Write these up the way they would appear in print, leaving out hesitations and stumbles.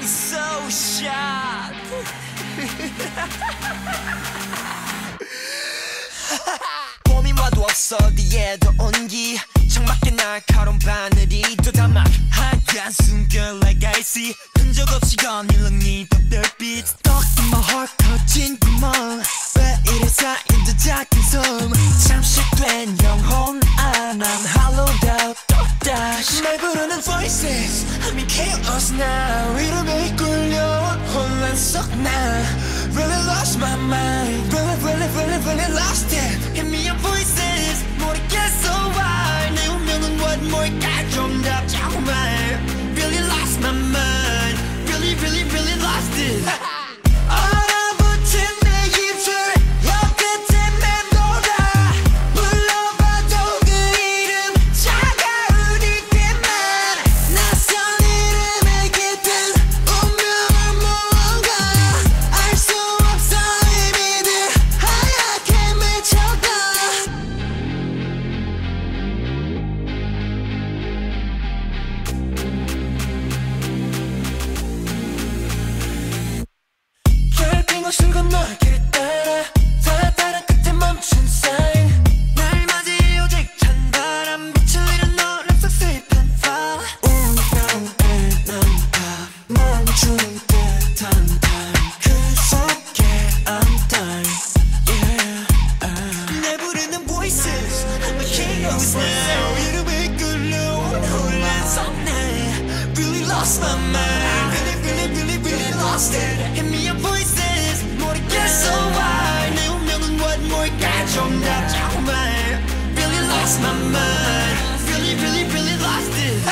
so shocked. 봄이 와도 없어 어디에도 온기 창밖에 날카로운 바늘이 또 담아 하얀 순간 like I see 흔적 없이 거닐는 이 덕들빛 Stuck in my heart 터진 구멍 왜 이래 쌓인 듯 작은 숨 잠식된 영혼 난 hollowed out 또다시 날 부르는 voices I'm in chaos now 이름에 이끌려 혼란 속나 Really lost my mind Really lost it Hit me up voices 모르겠어 why 내 운명은 what 뭘까 좀 답자고 말 Really lost my mind Really lost it 얼어붙은 내 입술 혀끝에 맴돌아 불러봐도 그 이름 차가운 이때만 낯선 이름에 깃든 운명을 무언가 알 수 없어 이미들 하얗게 맺혀가 결빙 없은 건너길 따라 다른 끝에 멈춘 sign 날 맞이 오직 찬바람 빛을 잃은 노란 속 슬픈 fall 운명에 난다 멈추는 듯한 time 그 속에 I'm dying yeah 내 부르는 voices I'm a king of this now 이름에 이끌려온 혼란 속내 Really lost my mind Really lost it Hit me up voices 모르겠어 why 내 운명은 what 뭘까 좀 답자고 말 Really lost my mind Really lost it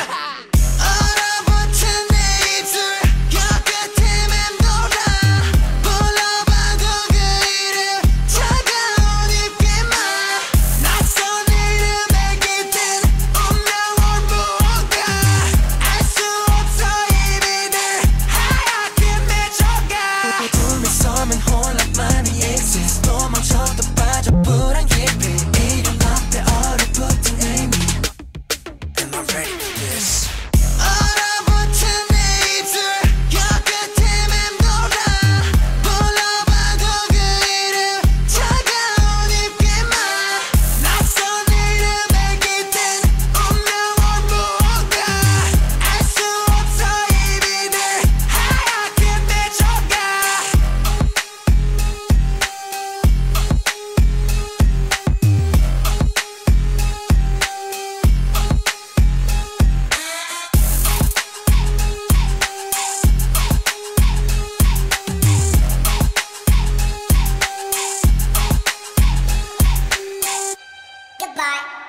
얼어붙은 내 입술 혀끝에 맴돌아 불러봐도 그 이름 차가운 입김만 낯선 이름에 깃든 운명을 무언가 알 수 없어 이미들 하얗게 맺혀가 둘이 서면 혼란만이 exist 도망쳐도 빠져 불안 깊이 이름 앞에 얼어붙은 의미 Am I ready for this? 얼어붙은 내 입술 혀끝에 맴돌아 불러봐도 그 이름 차가운 입김만 낯선 이름에 깃든 운명을 무언가 알 수 없어 이미들 하얗게 맺혀가 Goodbye.